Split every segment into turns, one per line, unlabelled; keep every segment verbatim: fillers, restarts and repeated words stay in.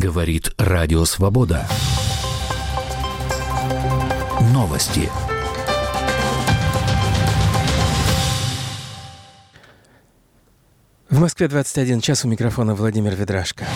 Говорит Радио Свобода. Новости.
В Москве двадцать один час, у микрофона Владимир Ведрашко.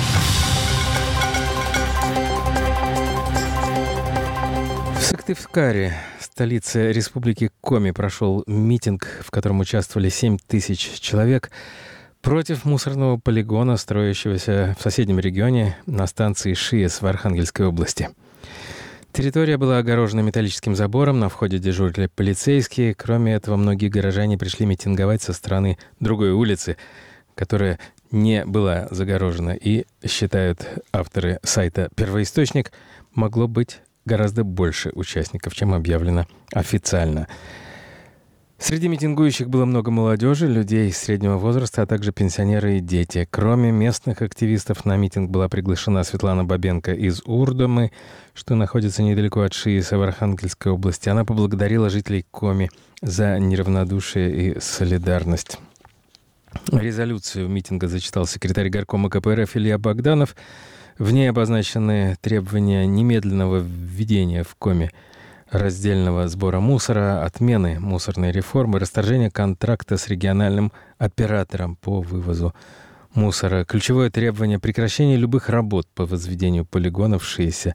В Сыктывкаре, столице Республики Коми, прошел митинг, в котором участвовали семь тысяч человек против мусорного полигона, строящегося в соседнем регионе на станции ШИЭС в Архангельской области. Территория была огорожена металлическим забором, на входе дежурили полицейские. Кроме этого, многие горожане пришли митинговать со стороны другой улицы, которая не была загорожена. И, считают авторы сайта «Первоисточник», могло быть гораздо больше участников, чем объявлено официально. Среди митингующих было много молодежи, людей среднего возраста, а также пенсионеры и дети. Кроме местных активистов, на митинг была приглашена Светлана Бабенко из Урдомы, что находится недалеко от ШИЭСа в Архангельской области. Она поблагодарила жителей Коми за неравнодушие и солидарность. Резолюцию митинга зачитал секретарь горкома ка пэ эр эф Илья Богданов. В ней обозначены требования немедленного введения в Коми раздельного сбора мусора, отмены мусорной реформы, расторжения контракта с региональным оператором по вывозу мусора. Ключевое требование — прекращение любых работ по возведению полигона в ШИЭСе.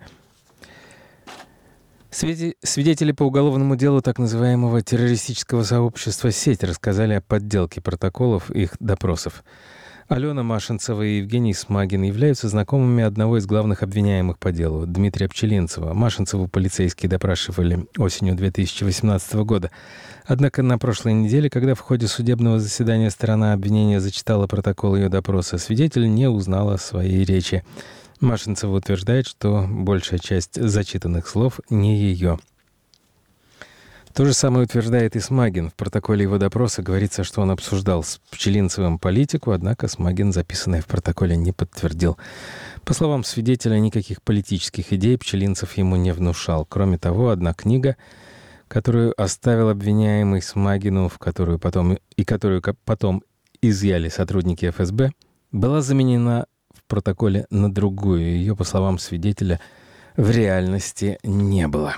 Свидетели по уголовному делу так называемого террористического сообщества «Сеть» рассказали о подделке протоколов их допросов. Алена Машинцева и Евгений Смагин являются знакомыми одного из главных обвиняемых по делу, Дмитрия Пчелинцева. Машинцеву полицейские допрашивали осенью две тысячи восемнадцатого года. Однако на прошлой неделе, когда в ходе судебного заседания сторона обвинения зачитала протокол ее допроса, свидетель не узнала своей речи. Машинцева утверждает, что большая часть зачитанных слов не ее. То же самое утверждает и Смагин. В протоколе его допроса говорится, что он обсуждал с Пчелинцевым политику, однако Смагин записанное в протоколе не подтвердил. По словам свидетеля, никаких политических идей Пчелинцев ему не внушал. Кроме того, одна книга, которую оставил обвиняемый Смагину, в которую потом, и которую потом изъяли сотрудники эф эс бэ, была заменена в протоколе на другую. Ее, по словам свидетеля, в реальности не было.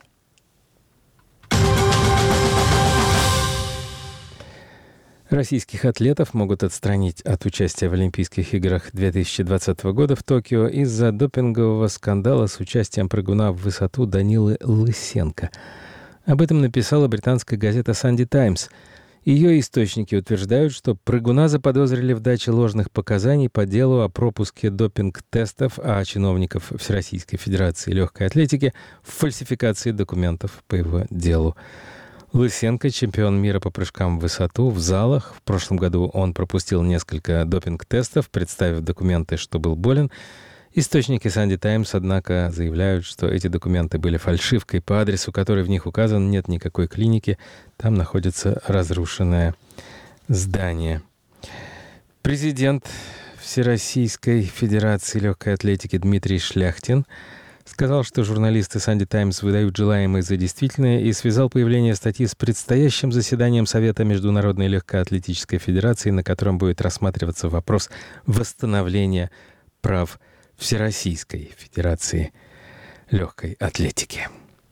Российских атлетов могут отстранить от участия в Олимпийских играх две тысячи двадцатого года в Токио из-за допингового скандала с участием прыгуна в высоту Данилы Лысенко. Об этом написала британская газета «Санди Таймс». Ее источники утверждают, что прыгуна заподозрили в даче ложных показаний по делу о пропуске допинг-тестов, а чиновников Всероссийской Федерации легкой атлетики в фальсификации документов по его делу. Лысенко — чемпион мира по прыжкам в высоту в залах. В прошлом году он пропустил несколько допинг-тестов, представив документы, что был болен. Источники Санди Таймс, однако, заявляют, что эти документы были фальшивкой. По адресу, который в них указан, нет никакой клиники. Там находится разрушенное здание. Президент Всероссийской Федерации легкой атлетики Дмитрий Шляхтин сказал, что журналисты Санди Таймс выдают желаемое за действительное, и связал появление статьи с предстоящим заседанием Совета Международной легкоатлетической Федерации, на котором будет рассматриваться вопрос восстановления прав Всероссийской Федерации легкой атлетики.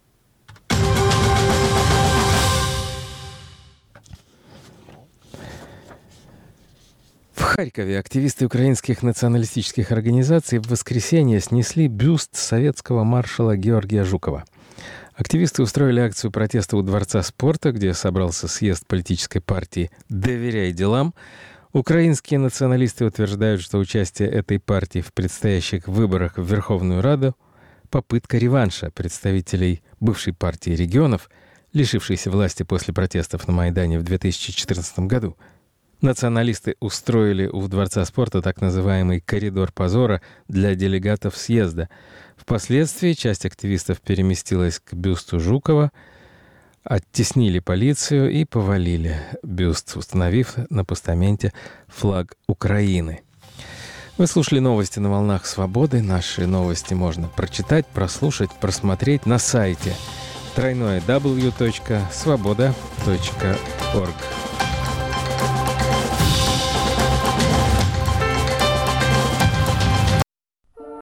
В Харькове активисты украинских националистических организаций в воскресенье снесли бюст советского маршала Георгия Жукова. Активисты устроили акцию протеста у Дворца спорта, где собрался съезд политической партии «Доверяй делам». Украинские националисты утверждают, что участие этой партии в предстоящих выборах в Верховную Раду — попытка реванша представителей бывшей партии регионов, лишившейся власти после протестов на Майдане в две тысячи четырнадцатом году. Националисты устроили у Дворца спорта так называемый «коридор позора» для делегатов съезда. Впоследствии часть активистов переместилась к бюсту Жукова, оттеснили полицию и повалили бюст, установив на постаменте флаг Украины. Вы слушали новости на волнах Свободы. Наши новости можно прочитать, прослушать, просмотреть на сайте дабл ю дабл ю дабл ю точка свобода точка орг.